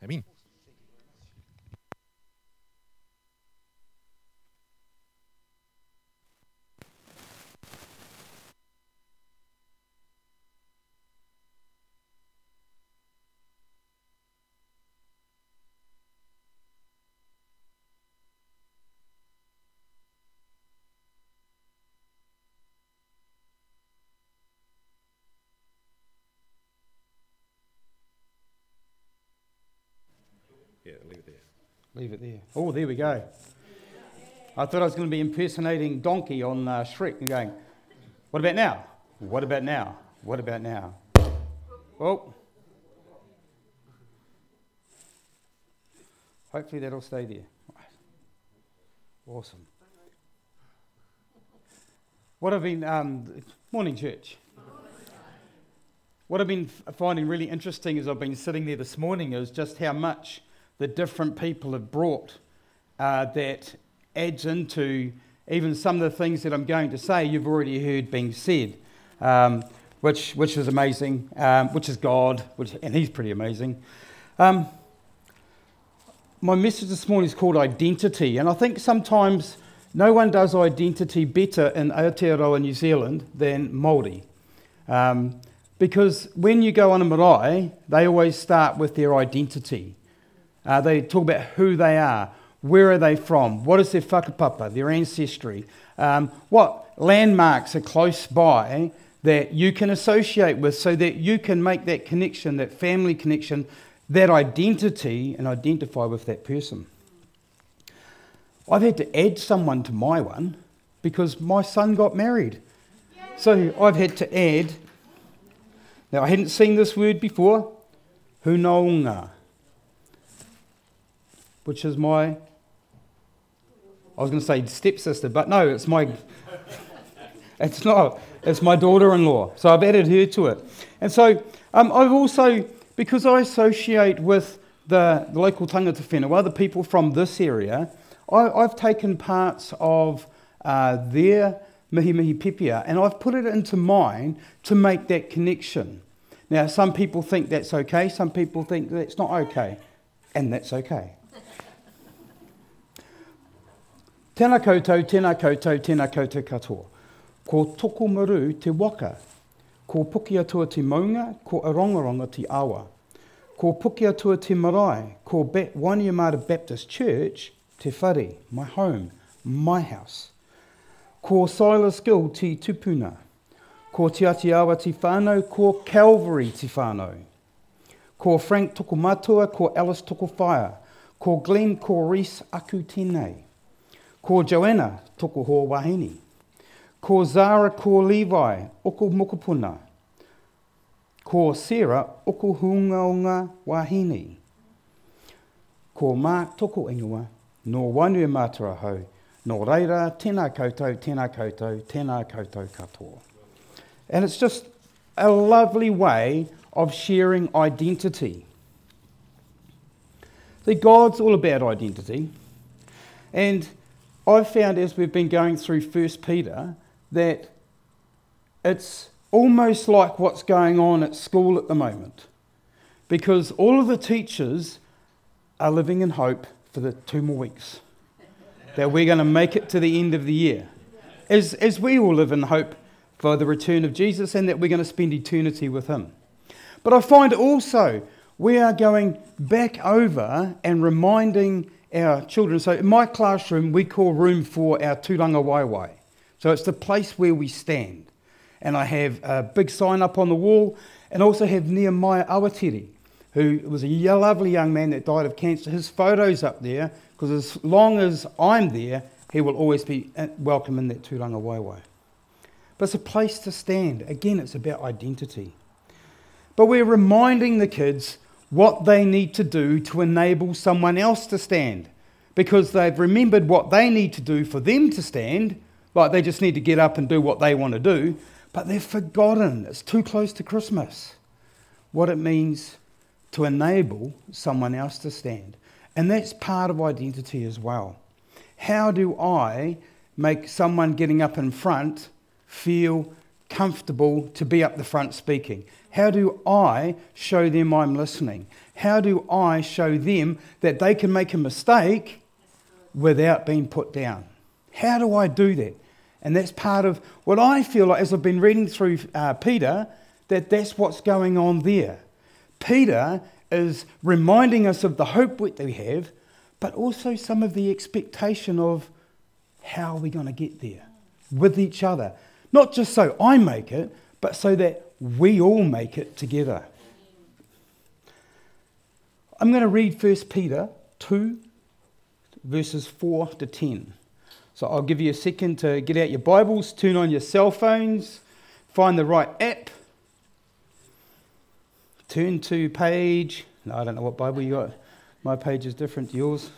Amen. Yeah, leave it there. Leave it there. Oh, there we go. I thought I was going to be impersonating Donkey on Shrek and going, what about now? What about now? What about now? Well, hopefully that'll stay there. Awesome. What I've been, morning church. What I've been finding really interesting as I've been sitting there this morning is just how much the different people have brought that adds into even some of the things that I'm going to say you've already heard being said, which is amazing, which is God, and He's pretty amazing. My message this morning is called Identity, and I think sometimes no one does identity better in Aotearoa, New Zealand than Māori. Because when you go on a marae, they always start with their identity. They talk about who they are, where are they from, what is their whakapapa, their ancestry, what landmarks are close by that you can associate with so that you can make that connection, that family connection, that identity and identify with that person. I've had to add someone to my one because my son got married. So I've had to add, now I hadn't seen this word before, hunaunga, which is my, I was going to say stepsister, but no, it's my, it's not, it's my daughter-in-law. So I've added her to it. And so I've also, because I associate with the local tangata whenua, the people from this area, I've taken parts of their mihi pepia and I've put it into mine to make that connection. Now, some people think that's okay, some people think that's not okay, and that's okay. Tēnā koutou, tēnā koutou, tēnā koutou katoa. Ko toko maru te waka. Ko puki atua te maunga, ko arongaronga te awa. Ko puki atua te marae, ko Wainuiomata Baptist Church, te whare, my home, my house. Ko Silas Gill te tupuna. Ko Te Atiawa te whānau, ko Calvary te whānau. Ko Frank toko matua, ko Alice toko whaia. Ko Glenn, ko Reese aku tēnei. Ko Joanna, toko hoa wahine. Ko Zara, ko Levi, oko mokopuna. Ko Sarah, oko hungaunga wahine. Ko Mark, toko ingoa, no Wainuiomata ahau. No reira, tēnā koutou, tēnā koutou, tēnā koutou katoa. And it's just a lovely way of sharing identity. See, God's all about identity. And I've found as we've been going through 1 Peter that it's almost like what's going on at school at the moment. Because all of the teachers are living in hope for the 2 more weeks. That we're going to make it to the end of the year. As we all live in hope for the return of Jesus and that we're going to spend eternity with Him. But I find also we are going back over and reminding our children. So in my classroom, we call room 4 our tūranga waiwai. So it's the place where we stand. And I have a big sign up on the wall and also have Nehemiah Awatiri, who was a lovely young man that died of cancer. His photo's up there because as long as I'm there, he will always be welcome in that tūranga waiwai. But it's a place to stand. Again, it's about identity. But we're reminding the kids what they need to do to enable someone else to stand. Because they've remembered what they need to do for them to stand, like they just need to get up and do what they want to do, but they've forgotten, it's too close to Christmas, what it means to enable someone else to stand. And that's part of identity as well. How do I make someone getting up in front feel comfortable to be up the front speaking? How do I show them I'm listening? How do I show them that they can make a mistake without being put down? How do I do that? And that's part of what I feel like as I've been reading through Peter, that's what's going on there. Peter is reminding us of the hope that we have, but also some of the expectation of how are we going to get there with each other. Not just so I make it, but so that we all make it together. I'm going to read 1 Peter 2, verses 4 to 10. So I'll give you a second to get out your Bibles, turn on your cell phones, find the right app, turn to page... No, I don't know what Bible you got. My page is different to yours.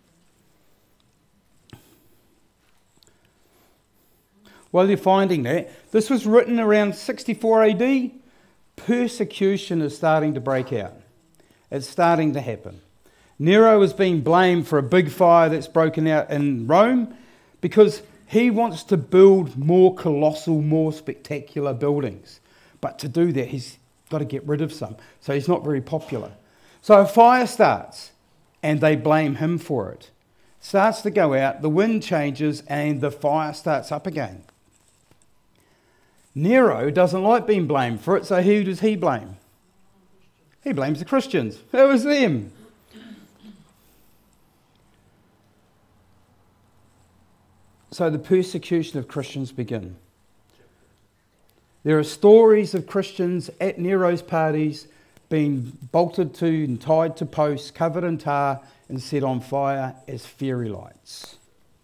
While you're finding that, this was written around 64 AD. Persecution is starting to break out. It's starting to happen. Nero is being blamed for a big fire that's broken out in Rome because he wants to build more colossal, more spectacular buildings. But to do that, he's got to get rid of some. So he's not very popular. So a fire starts and they blame him for it. Starts to go out, the wind changes and the fire starts up again. Nero doesn't like being blamed for it, so who does he blame? He blames the Christians. It was them. So the persecution of Christians begin. There are stories of Christians at Nero's parties being bolted to and tied to posts, covered in tar and set on fire as fairy lights.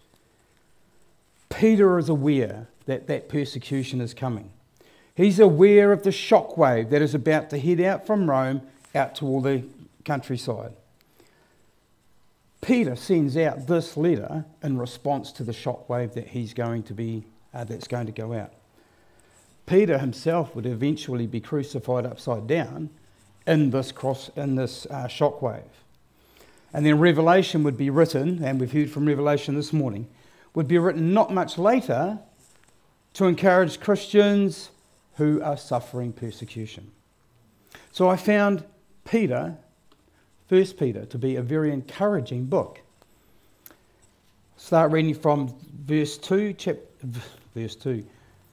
Peter is aware that persecution is coming. He's aware of the shockwave that is about to head out from Rome out to all the countryside. Peter sends out this letter in response to the shockwave that that's going to go out. Peter himself would eventually be crucified upside down in this shockwave. And then Revelation would be written, and we've heard from Revelation this morning, would be written not much later to encourage Christians who are suffering persecution. So I found 1 Peter, to be a very encouraging book. Start reading from chapter 2,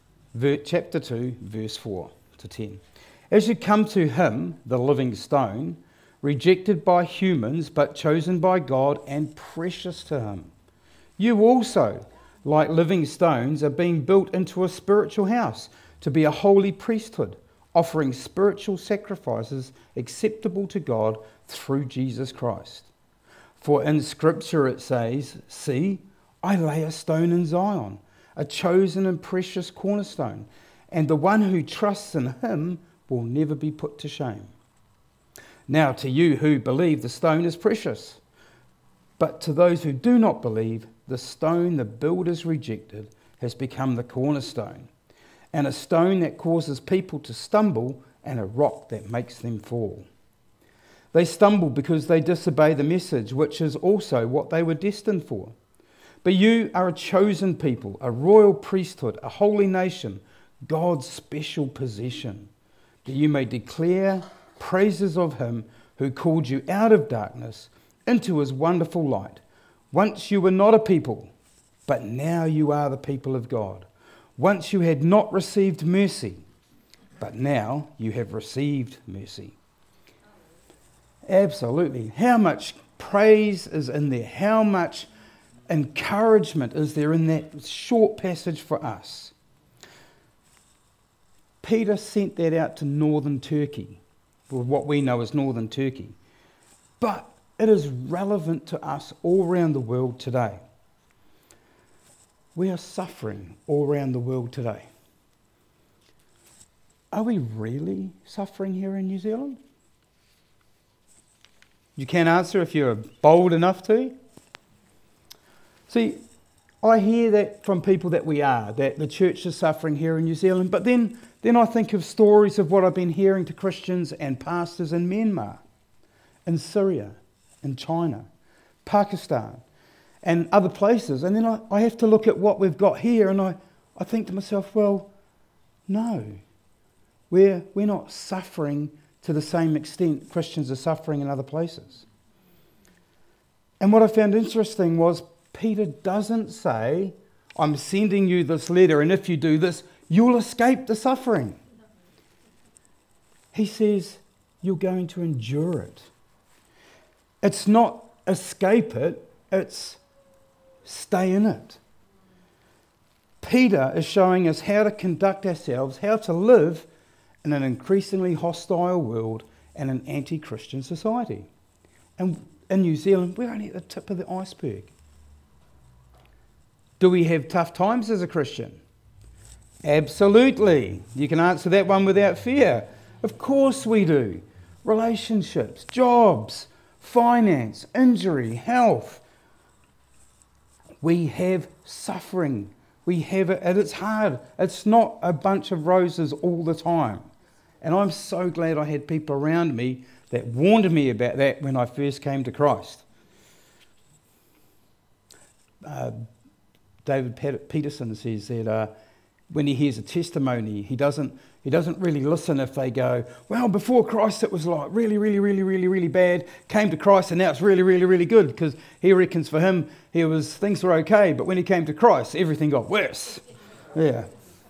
verse 4 to 10. As you come to him, the living stone, rejected by humans but chosen by God and precious to him, you also, like living stones, are being built into a spiritual house to be a holy priesthood, offering spiritual sacrifices acceptable to God through Jesus Christ. For in Scripture it says, "See, I lay a stone in Zion, a chosen and precious cornerstone, and the one who trusts in him will never be put to shame." Now to you who believe, the stone is precious. But to those who do not believe, the stone the builders rejected has become the cornerstone, and a stone that causes people to stumble, and a rock that makes them fall. They stumble because they disobey the message, which is also what they were destined for. But you are a chosen people, a royal priesthood, a holy nation, God's special possession, that you may declare praises of him who called you out of darkness into his wonderful light. Once you were not a people, but now you are the people of God. Once you had not received mercy, but now you have received mercy. Absolutely. How much praise is in there? How much encouragement is there in that short passage for us? Peter sent that out to northern Turkey, or what we know as northern Turkey. But it is relevant to us all around the world today. We are suffering all around the world today. Are we really suffering here in New Zealand? You can answer if you're bold enough to. See, I hear that from people that the church is suffering here in New Zealand, but then I think of stories of what I've been hearing to Christians and pastors in Myanmar, in Syria, in China, Pakistan, and other places. And then I have to look at what we've got here, and I think to myself, well, No. We're not suffering to the same extent Christians are suffering in other places. And what I found interesting was Peter doesn't say, I'm sending you this letter, and if you do this, you'll escape the suffering. He says, you're going to endure it. It's not escape it, it's stay in it. Peter is showing us how to conduct ourselves, how to live in an increasingly hostile world and an anti-Christian society. And in New Zealand, we're only at the tip of the iceberg. Do we have tough times as a Christian? Absolutely. You can answer that one without fear. Of course we do. Relationships, jobs, finance, injury, health. We have suffering. We have it, and it's hard. It's not a bunch of roses all the time. And I'm so glad I had people around me that warned me about that when I first came to Christ. David Peterson says that when he hears a testimony, he doesn't really listen if they go, well, before Christ it was like really, really, really, really, really bad, came to Christ and now it's really, really, really good, because he reckons for him things were okay, but when he came to Christ, everything got worse. Yeah.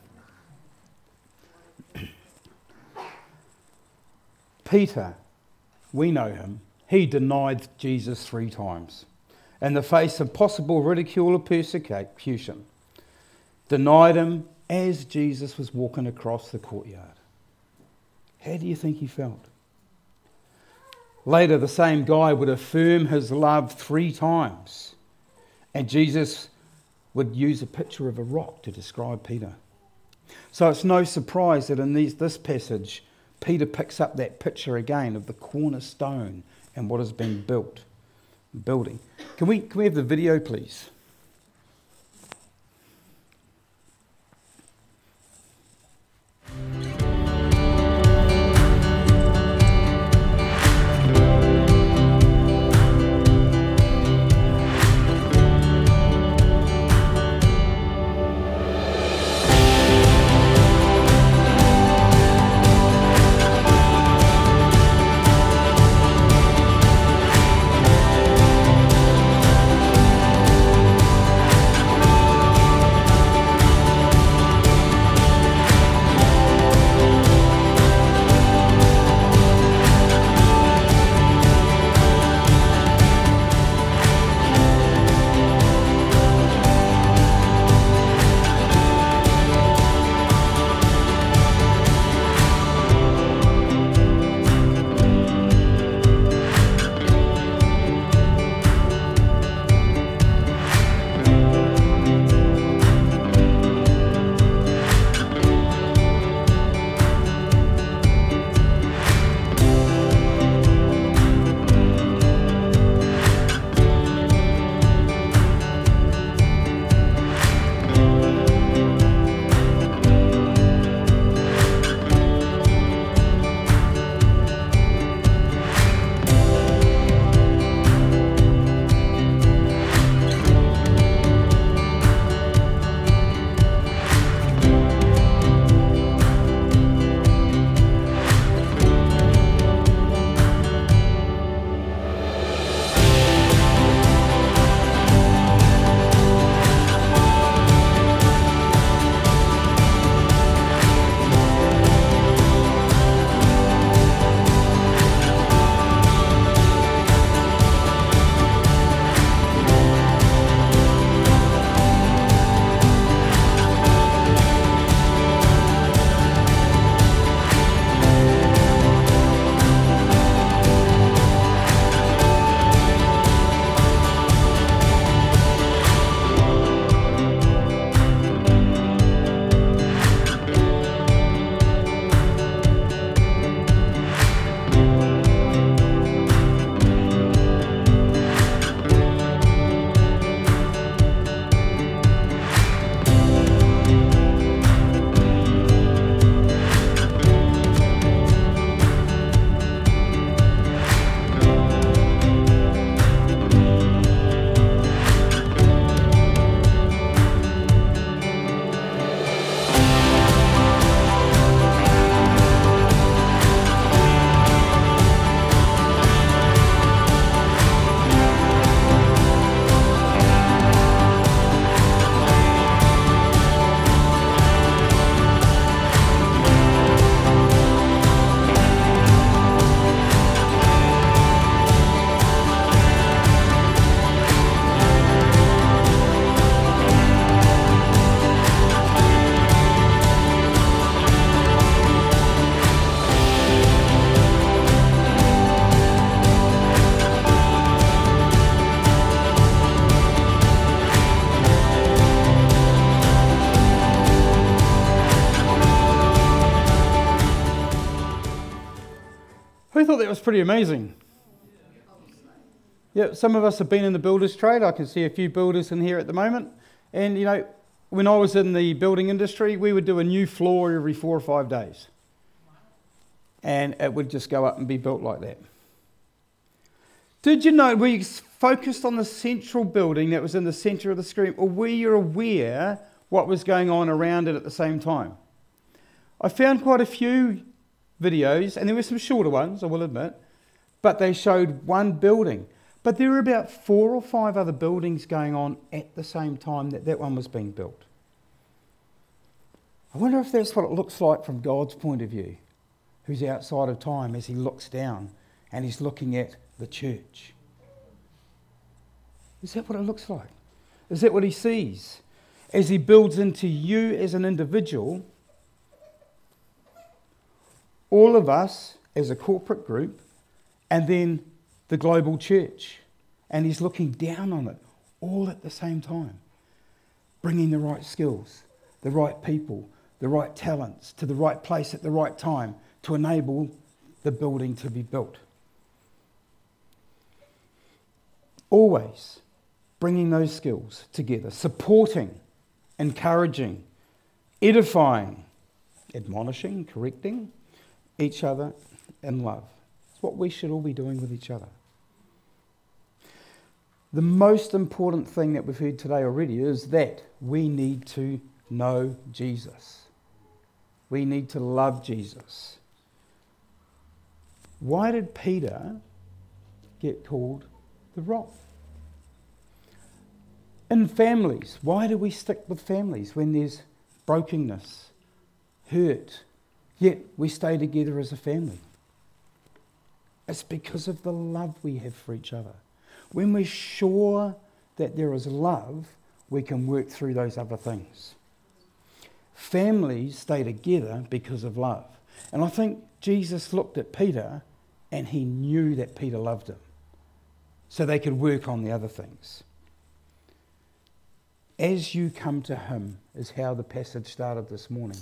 Peter, we know him, he denied Jesus 3 times in the face of possible ridicule or persecution. Denied him as Jesus was walking across the courtyard. How do you think he felt? Later, the same guy would affirm his love 3 times, and Jesus would use a picture of a rock to describe Peter. So it's no surprise that in this passage, Peter picks up that picture again of the cornerstone and what has been building. Can we have the video, please? thought that was pretty amazing. Yeah, some of us have been in the builders trade. I can see a few builders in here at the moment. And, you know, when I was in the building industry, we would do a new floor every 4 or 5 days. And it would just go up and be built like that. Did you know we focused on the central building that was in the centre of the screen, or were you aware what was going on around it at the same time? I found quite a few videos, and there were some shorter ones, I will admit, but they showed one building. But there were about 4 or 5 other buildings going on at the same time that one was being built. I wonder if that's what it looks like from God's point of view, who's outside of time, as he looks down and he's looking at the church. Is that what it looks like? Is that what he sees? As he builds into you as an individual, all of us as a corporate group, and then the global church. And he's looking down on it all at the same time, bringing the right skills, the right people, the right talents to the right place at the right time to enable the building to be built. Always bringing those skills together, supporting, encouraging, edifying, admonishing, correcting each other in love. It's what we should all be doing with each other. The most important thing that we've heard today already is that we need to know Jesus. We need to love Jesus. Why did Peter get called the rock? In families, why do we stick with families when there's brokenness, hurt, yet we stay together as a family? It's because of the love we have for each other. When we're sure that there is love, we can work through those other things. Families stay together because of love. And I think Jesus looked at Peter and he knew that Peter loved him, so they could work on the other things. As you come to him is how the passage started this morning.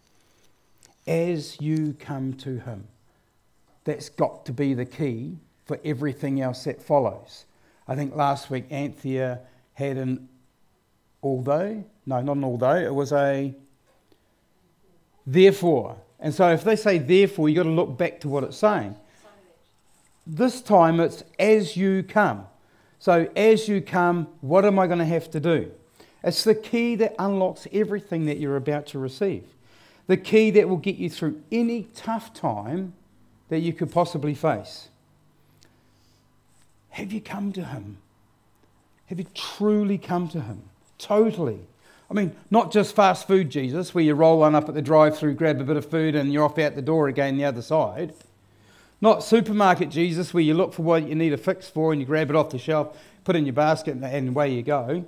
As you come to him. That's got to be the key for everything else that follows. I think last week Anthea had an although. No, not an although. It was a therefore. And so if they say therefore, you've got to look back to what it's saying. This time it's as you come. So as you come, what am I going to have to do? It's the key that unlocks everything that you're about to receive. The key that will get you through any tough time that you could possibly face. Have you come to him? Have you truly come to him? Totally. I mean, not just fast food Jesus, where you roll one up at the drive-thru, grab a bit of food and you're off out the door again the other side. Not supermarket Jesus, where you look for what you need a fix for and you grab it off the shelf, put it in your basket and away you go.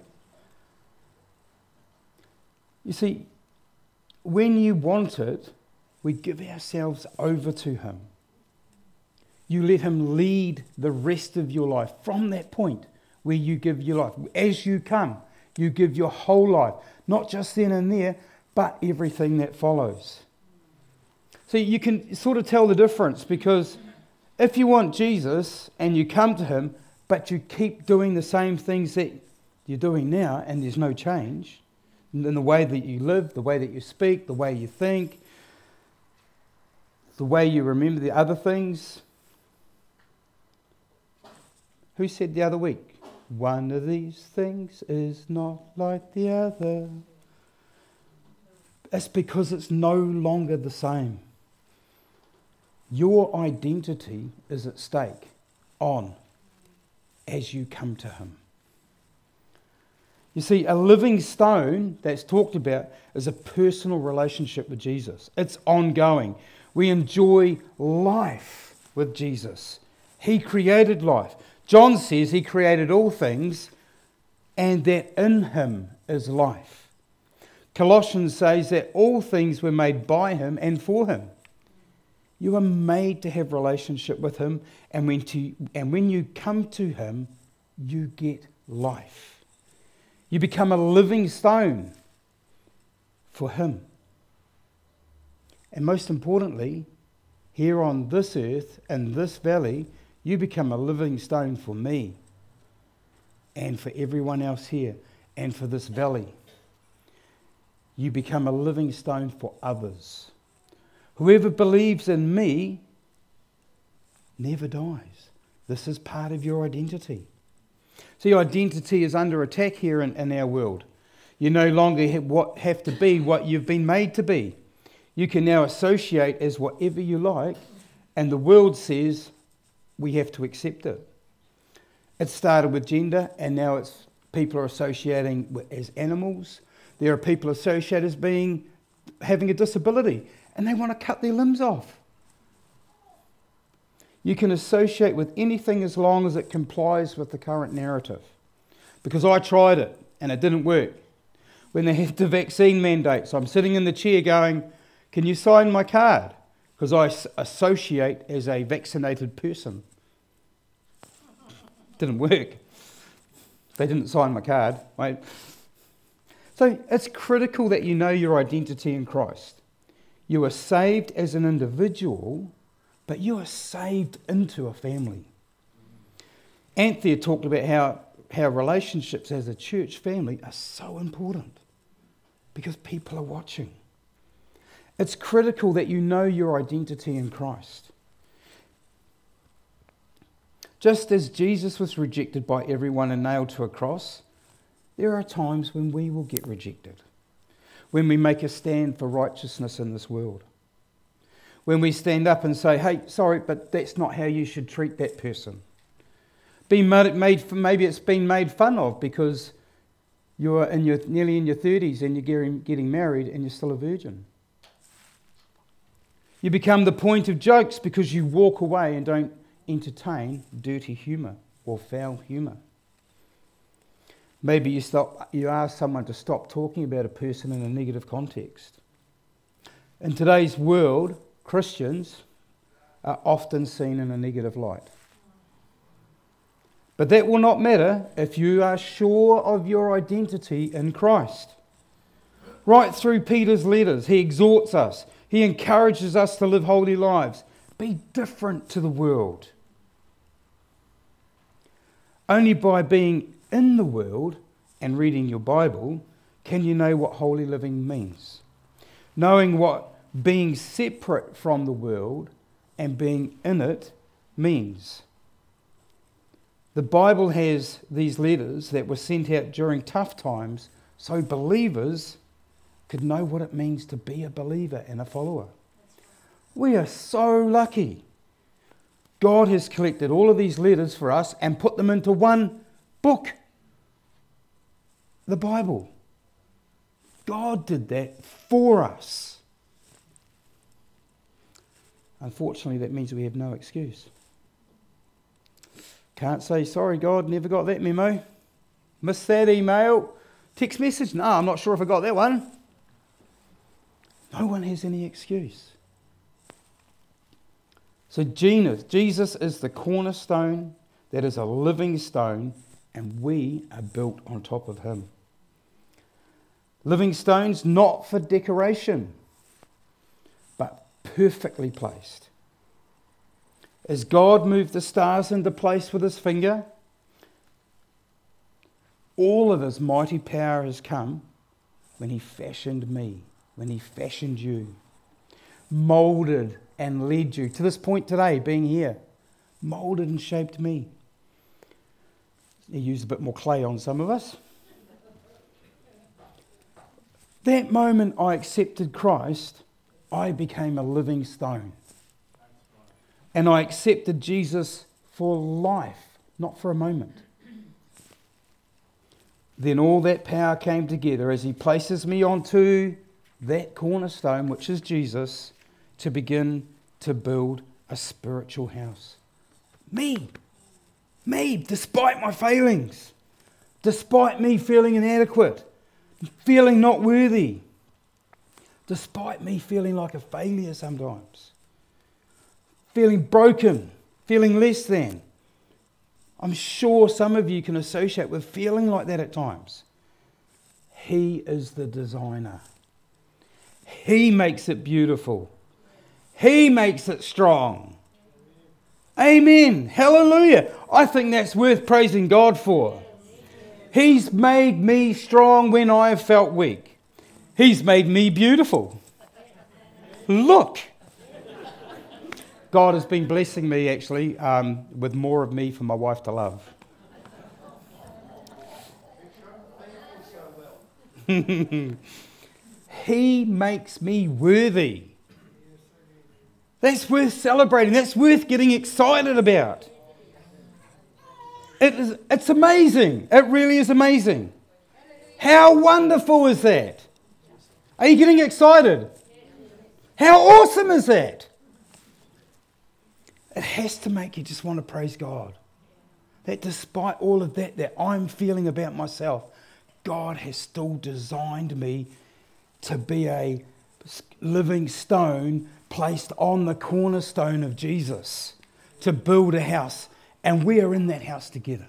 You see, when you want it, we give ourselves over to him. You let him lead the rest of your life from that point where you give your life. As you come, you give your whole life, not just then and there, but everything that follows. So you can sort of tell the difference, because if you want Jesus and you come to him, but you keep doing the same things that you're doing now and there's no change in the way that you live, the way that you speak, the way you think, the way you remember the other things. Who said the other week, one of these things is not like the other? It's because it's no longer the same. Your identity is at stake as you come to him. You see, a living stone that's talked about is a personal relationship with Jesus. It's ongoing. We enjoy life with Jesus. He created life. John says he created all things and that in him is life. Colossians says that all things were made by him and for him. You are made to have relationship with him, and when you come to him, you get life. You become a living stone for him. And most importantly, here on this earth, in this valley, you become a living stone for me and for everyone else here and for this valley. You become a living stone for others. Whoever believes in me never dies. This is part of your identity. See, identity is under attack here in our world. You no longer have to be what you've been made to be. You can now associate as whatever you like, and the world says we have to accept it. It started with gender, and now people are associating as animals. There are people associated as having a disability, and they want to cut their limbs off. You can associate with anything as long as it complies with the current narrative. Because I tried it, and it didn't work. When they had the vaccine mandates, I'm sitting in the chair going, can you sign my card? Because I associate as a vaccinated person. Didn't work. They didn't sign my card. Right? So it's critical that you know your identity in Christ. You are saved as an individual, but you are saved into a family. Anthea talked about how relationships as a church family are so important because people are watching. It's critical that you know your identity in Christ. Just as Jesus was rejected by everyone and nailed to a cross, there are times when we will get rejected, when we make a stand for righteousness in this world, when we stand up and say, hey, sorry, but that's not how you should treat that person. Maybe it's been made fun of because you're nearly in your 30s and you're getting married and you're still a virgin. You become the point of jokes because you walk away and don't entertain dirty humour or foul humour. Maybe you ask someone to stop talking about a person in a negative context. In today's world, Christians are often seen in a negative light. But that will not matter if you are sure of your identity in Christ. Right through Peter's letters, he exhorts us. He encourages us to live holy lives. Be different to the world. Only by being in the world and reading your Bible can you know what holy living means. Knowing what being separate from the world and being in it means. The Bible has these letters that were sent out during tough times so believers could know what it means to be a believer and a follower. We are so lucky. God has collected all of these letters for us and put them into one book, the Bible. God did that for us. Unfortunately, that means we have no excuse. Can't say, sorry, God, never got that memo. Missed that email. Text message? No, I'm not sure if I got that one. No one has any excuse. So Jesus is the cornerstone that is a living stone, and we are built on top of him. Living stones not for decoration, but perfectly placed. As God moved the stars into place with his finger, all of his mighty power has come when he fashioned me, when he fashioned you, moulded and led you to this point today, being here, moulded and shaped me. He used a bit more clay on some of us. That moment I accepted Christ, I became a living stone. And I accepted Jesus for life, not for a moment. Then all that power came together as he places me onto that cornerstone, which is Jesus, to begin to build a spiritual house. Me, despite my failings, despite me feeling inadequate, feeling not worthy, despite me feeling like a failure sometimes, feeling broken, feeling less than. I'm sure some of you can associate with feeling like that at times. He is the designer. He makes it beautiful. He makes it strong. Amen. Hallelujah. I think that's worth praising God for. He's made me strong when I have felt weak. He's made me beautiful. Look. God has been blessing me, actually, with more of me for my wife to love. He makes me worthy. That's worth celebrating. That's worth getting excited about. It's amazing. It really is amazing. How wonderful is that? Are you getting excited? How awesome is that? It has to make you just want to praise God. That despite all of that I'm feeling about myself, God has still designed me to be a living stone placed on the cornerstone of Jesus to build a house, and we are in that house together.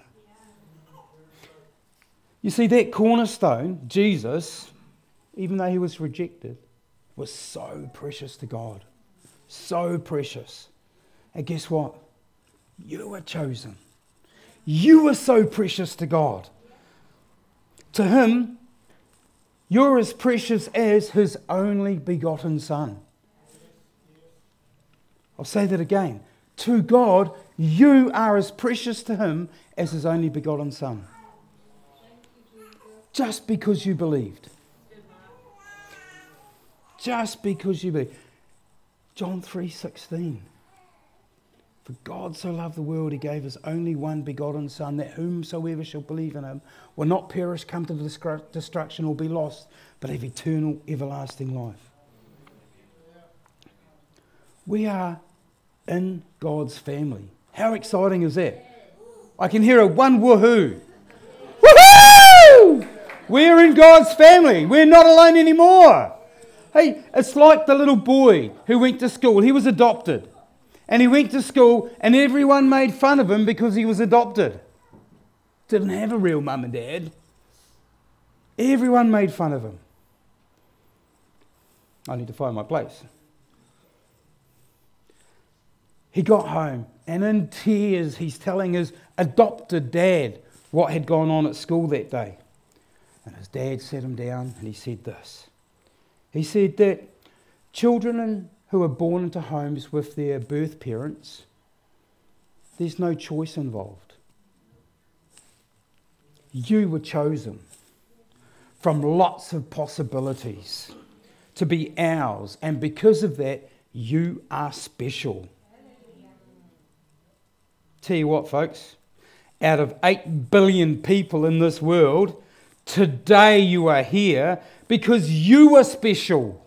You see, that cornerstone, Jesus, even though he was rejected, was so precious to God. So precious. And guess what? You were chosen. You were so precious to God. To him, you're as precious as his only begotten Son. I'll say that again. To God, you are as precious to him as his only begotten Son. Just because you believed. Just because you believed. John 3:16. For God so loved the world, he gave his only one begotten Son, that whomsoever shall believe in him will not perish, come to destruction, or be lost, but have eternal, everlasting life. We are in God's family. How exciting is that? I can hear a one woohoo. Woohoo! We're in God's family. We're not alone anymore. Hey, it's like the little boy who went to school. He was adopted. And he went to school and everyone made fun of him because he was adopted. Didn't have a real mum and dad. Everyone made fun of him. I need to find my place. He got home and in tears he's telling his adopted dad what had gone on at school that day. And his dad sat him down and he said this. He said that children who are born into homes with their birth parents, there's no choice involved. You were chosen from lots of possibilities to be ours, and because of that, you are special. Tell you what, folks, out of 8 billion people in this world, today you are here because you are special.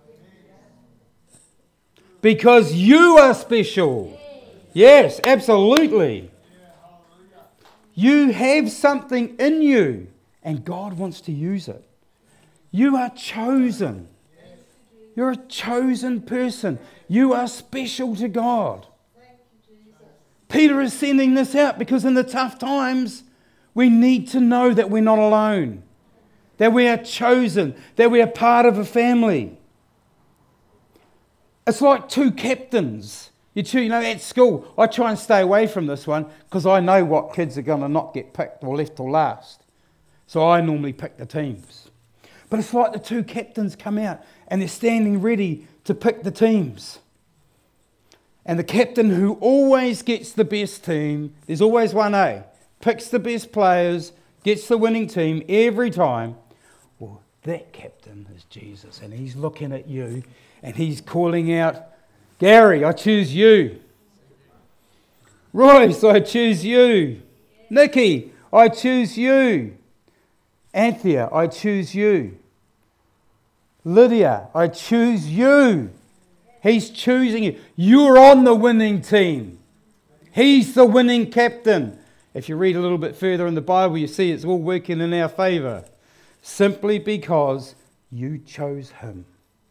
Because you are special. Yes, absolutely. You have something in you and God wants to use it. You are chosen. You're a chosen person. You are special to God. Peter is sending this out because in the tough times, we need to know that we're not alone. That we are chosen. That we are part of a family. It's like two captains. You know, at school, I try and stay away from this one because I know what kids are going to not get picked or left till last. So I normally pick the teams. But it's like the two captains come out and they're standing ready to pick the teams. And the captain who always gets the best team, there's always one A, picks the best players, gets the winning team every time. Well, that captain is Jesus and he's looking at you and he's calling out, Gary, I choose you. Royce, I choose you. Nikki, I choose you. Anthea, I choose you. Lydia, I choose you. He's choosing you. You're on the winning team. He's the winning captain. If you read a little bit further in the Bible, you see it's all working in our favour. Simply because you chose him.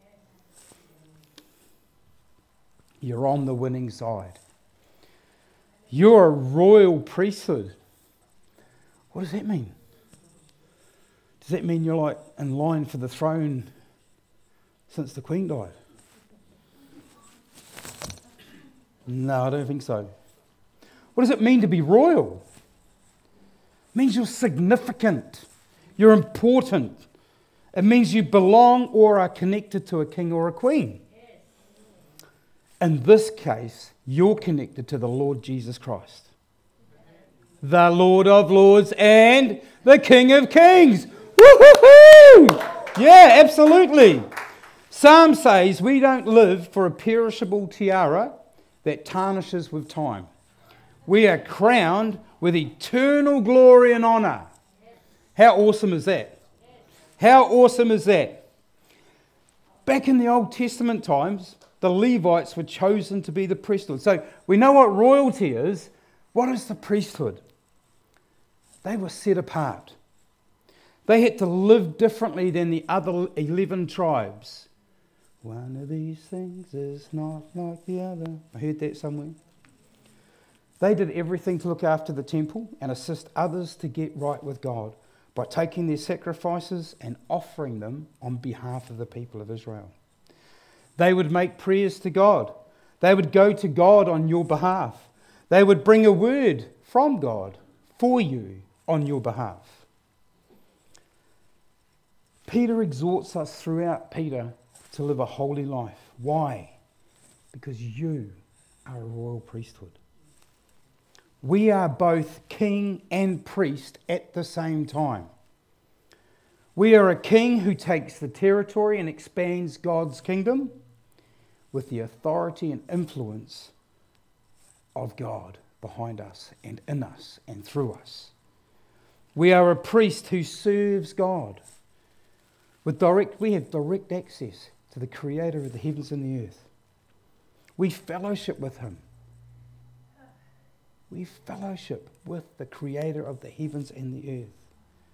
You're on the winning side. You're a royal priesthood. What does that mean? Does that mean you're like in line for the throne since the Queen died? No, I don't think so. What does it mean to be royal? It means you're significant. You're important. It means you belong or are connected to a king or a queen. In this case, you're connected to the Lord Jesus Christ, the Lord of Lords and the King of Kings. Woo-hoo-hoo! Yeah, absolutely. Psalm says we don't live for a perishable tiara that tarnishes with time. We are crowned with eternal glory and honour. How awesome is that? How awesome is that? Back in the Old Testament times, the Levites were chosen to be the priesthood. So we know what royalty is. What is the priesthood? They were set apart. They had to live differently than the other 11 tribes. One of these things is not like the other. I heard that somewhere. They did everything to look after the temple and assist others to get right with God by taking their sacrifices and offering them on behalf of the people of Israel. They would make prayers to God. They would go to God on your behalf. They would bring a word from God for you on your behalf. Peter exhorts us throughout Peter to live a holy life. Why? Because you are a royal priesthood. We are both king and priest at the same time. We are a king who takes the territory and expands God's kingdom with the authority and influence of God behind us and in us and through us. We are a priest who serves God. We have direct access to the Creator of the heavens and the earth. We fellowship with Him. We fellowship with the Creator of the heavens and the earth.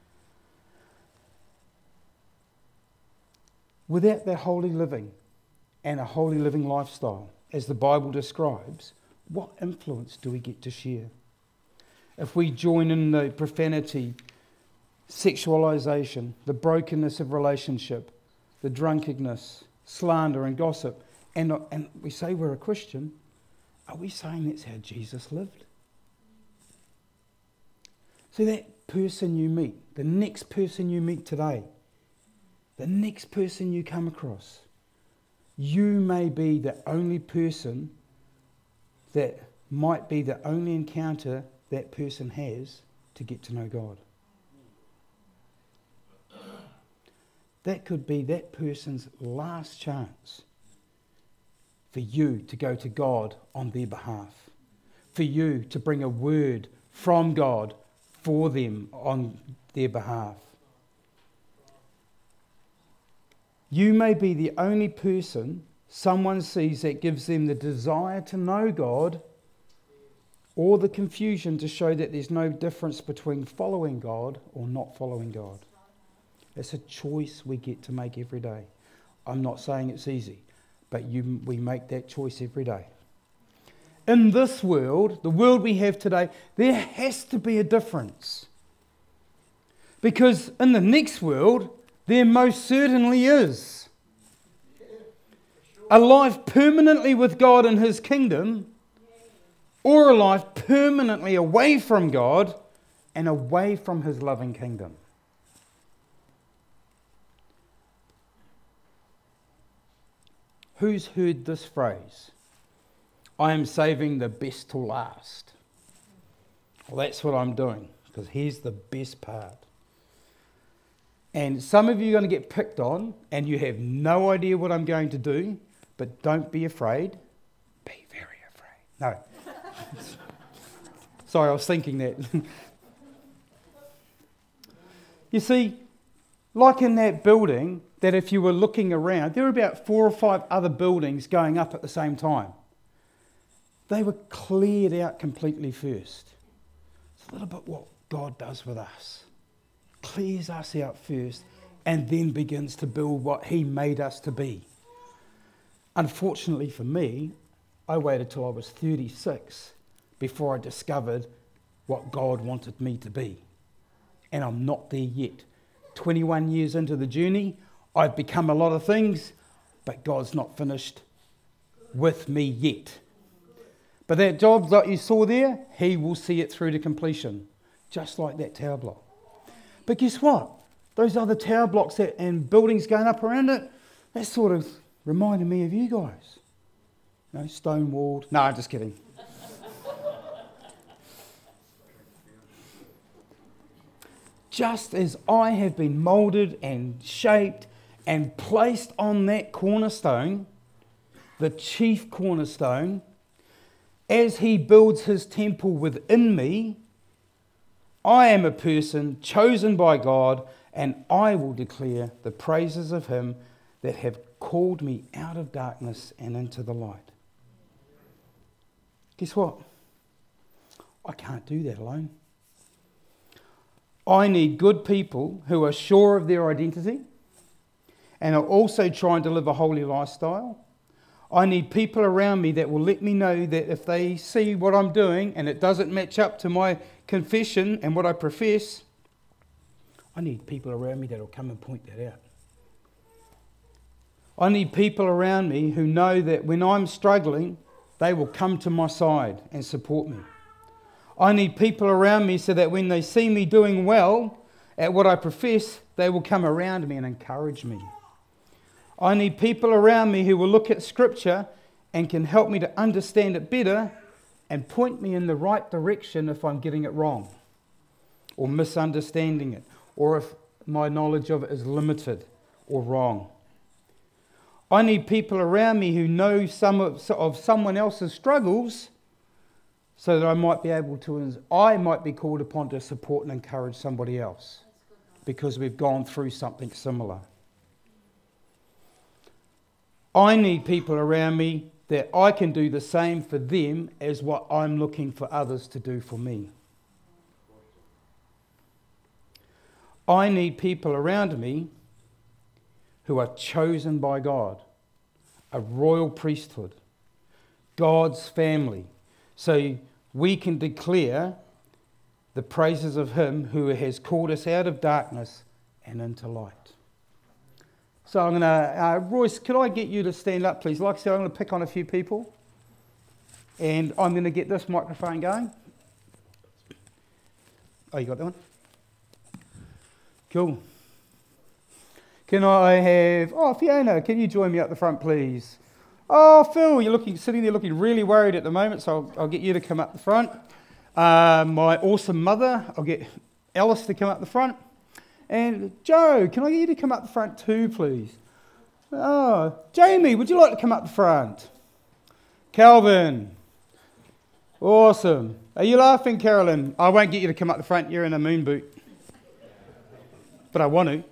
Without that holy living and a holy living lifestyle, as the Bible describes, what influence do we get to share? If we join in the profanity, sexualization, the brokenness of relationship, the drunkenness, slander and gossip, and we say we're a Christian, are we saying that's how Jesus lived? So that person you meet, the next person you meet today, the next person you come across, you may be the only person that might be the only encounter that person has to get to know God. That could be that person's last chance for you to go to God on their behalf, for you to bring a word from God for them on their behalf. You may be the only person someone sees that gives them the desire to know God, or the confusion to show that there's no difference between following God or not following God. It's a choice we get to make every day. I'm not saying it's easy, but we make that choice every day. In this world, the world we have today, there has to be a difference. Because in the next world, there most certainly is. A life permanently with God in His kingdom, or a life permanently away from God and away from His loving kingdom. Who's heard this phrase? I am saving the best till last. Well, that's what I'm doing, because here's the best part. And some of you are going to get picked on, and you have no idea what I'm going to do, but don't be afraid. Be very afraid. No. Sorry, I was thinking that. You see, like in that building, that if you were looking around, there were about 4 or 5 other buildings going up at the same time. They were cleared out completely first. It's a little bit what God does with us. Clears us out first and then begins to build what He made us to be. Unfortunately for me, I waited till I was 36 before I discovered what God wanted me to be. And I'm not there yet. 21 years into the journey, I've become a lot of things, but God's not finished with me yet. But that job that you saw there, he will see it through to completion, just like that tower block. But guess what? Those other tower blocks and buildings going up around it, that sort of reminded me of you guys. You know, stone walled. No, I'm just kidding. Just as I have been moulded and shaped and placed on that cornerstone, the chief cornerstone, as he builds his temple within me, I am a person chosen by God, and I will declare the praises of him that have called me out of darkness and into the light. Guess what? I can't do that alone. I need good people who are sure of their identity and are also trying to live a holy lifestyle. I need people around me that will let me know that if they see what I'm doing and it doesn't match up to my confession and what I profess, I need people around me that will come and point that out. I need people around me who know that when I'm struggling, they will come to my side and support me. I need people around me so that when they see me doing well at what I profess, they will come around me and encourage me. I need people around me who will look at Scripture and can help me to understand it better and point me in the right direction if I'm getting it wrong or misunderstanding it, or if my knowledge of it is limited or wrong. I need people around me who know some of someone else's struggles so that I might be called upon to support and encourage somebody else because we've gone through something similar. I need people around me that I can do the same for them as what I'm looking for others to do for me. I need people around me who are chosen by God, a royal priesthood, God's family, so we can declare the praises of him who has called us out of darkness and into light. So I'm going to, Royce, could I get you to stand up, please? Like I said, I'm going to pick on a few people. And I'm going to get this microphone going. Oh, you got that one? Cool. Can I have... Oh, Fiona, can you join me up the front, please? Oh, Phil, you're sitting there looking really worried at the moment, so I'll get you to come up the front. My awesome mother, I'll get Alice to come up the front. And Joe, can I get you to come up the front too, please? Oh, Jamie, would you like to come up the front? Calvin. Awesome. Are you laughing, Carolyn? I won't get you to come up the front. You're in a moon boot. But I want to.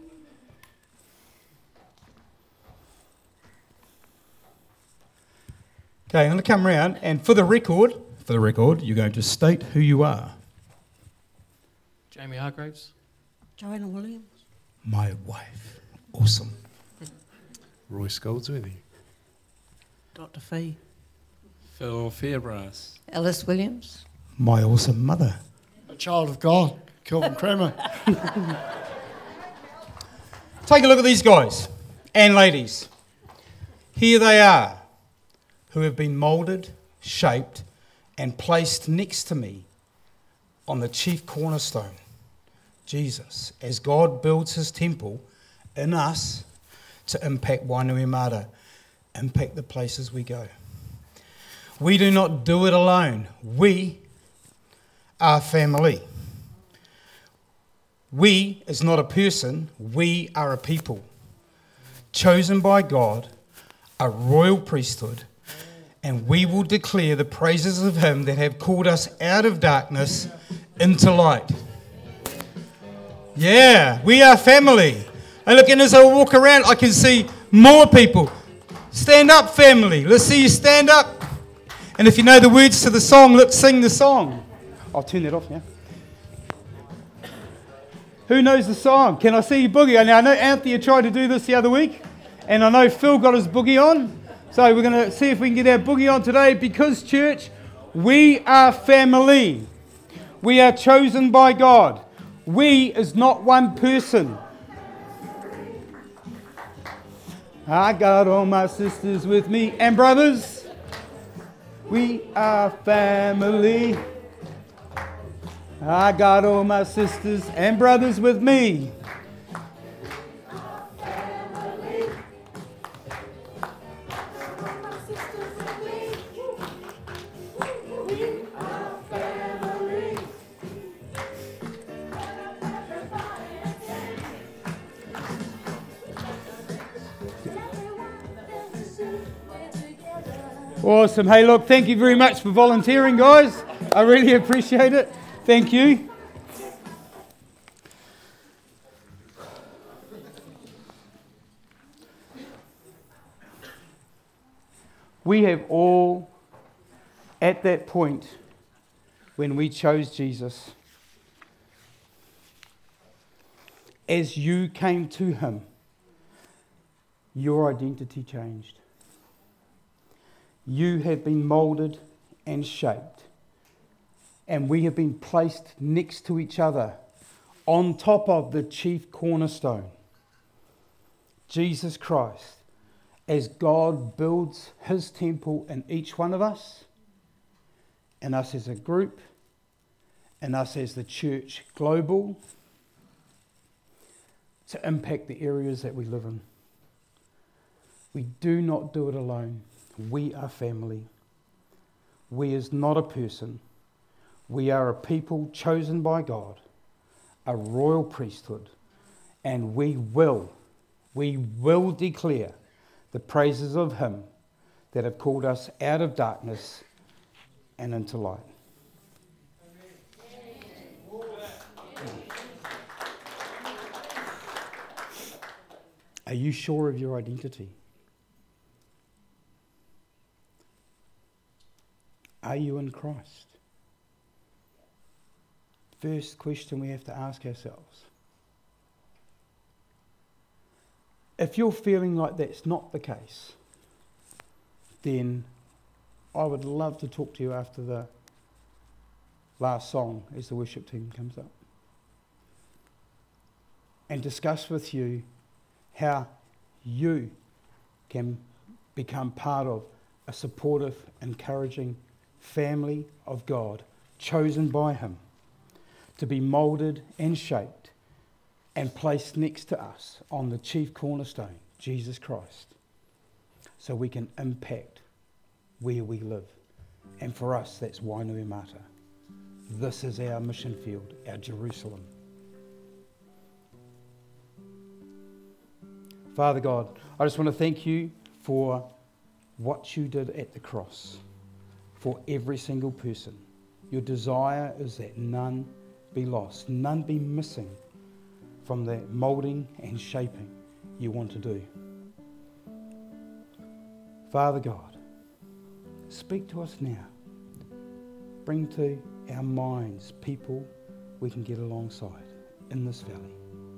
Okay, I'm going to come round, and for the record, you're going to state who you are. Jamie Hargraves. Joanna Williams. My wife. Awesome. Royce Goldsworthy. Dr. Fee. Phil Fairbrass. Alice Williams. My awesome mother. A child of God, Kelvin Kramer. Take a look at these guys and ladies. Here they are, who have been moulded, shaped, and placed next to me on the chief cornerstone, Jesus, as God builds his temple in us to impact Wainuiomata, impact the places we go. We do not do it alone. We are family. We is not a person, we are a people, chosen by God, a royal priesthood, and we will declare the praises of him that have called us out of darkness into light. Yeah, we are family. And look, and as I walk around, I can see more people. Stand up, family. Let's see you stand up. And if you know the words to the song, let's sing the song. I'll turn that off now. Who knows the song? Can I see you boogie? Now, I know Anthea tried to do this the other week, and I know Phil got his boogie on. So we're going to see if we can get our boogie on today, because, church, we are family. We are chosen by God. We is not one person. I got all my sisters with me and brothers. We are family. I got all my sisters and brothers with me. Awesome. Hey, look, thank you very much for volunteering, guys. I really appreciate it. Thank you. We have all, at that point when we chose Jesus, as you came to him, your identity changed. You have been moulded and shaped, and we have been placed next to each other on top of the chief cornerstone, Jesus Christ. As God builds his temple in each one of us, and us as a group, and us as the church global, to impact the areas that we live in. We do not do it alone. We are family. We is not a person. We are a people chosen by God, a royal priesthood, and we will declare the praises of him that have called us out of darkness and into light. Are you sure of your identity? Are you in Christ? First question we have to ask ourselves. If you're feeling like that's not the case, then I would love to talk to you after the last song as the worship team comes up and discuss with you how you can become part of a supportive, encouraging family of God, chosen by him to be moulded and shaped and placed next to us on the chief cornerstone, Jesus Christ, so we can impact where we live. And for us, that's Wainuiomata. This is our mission field, our Jerusalem. Father God, I just want to thank you for what you did at the cross for every single person. Your desire is that none be lost, none be missing from the moulding and shaping you want to do. Father God, speak to us now. Bring to our minds people we can get alongside in this valley.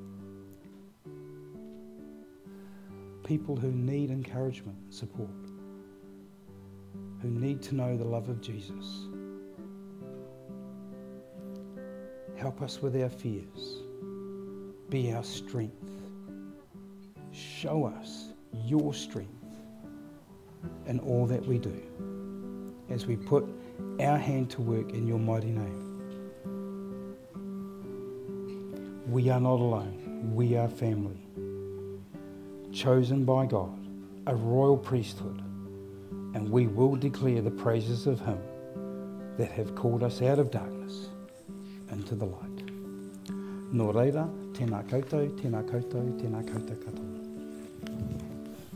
People who need encouragement and support, who need to know the love of Jesus. Help us with our fears. Be our strength. Show us your strength in all that we do as we put our hand to work in your mighty name. We are not alone. We are family, chosen by God, a royal priesthood, and we will declare the praises of him that have called us out of darkness into the light. Nō reira, tēnā koutou, tēnā koutou, tēnā koutou katoa.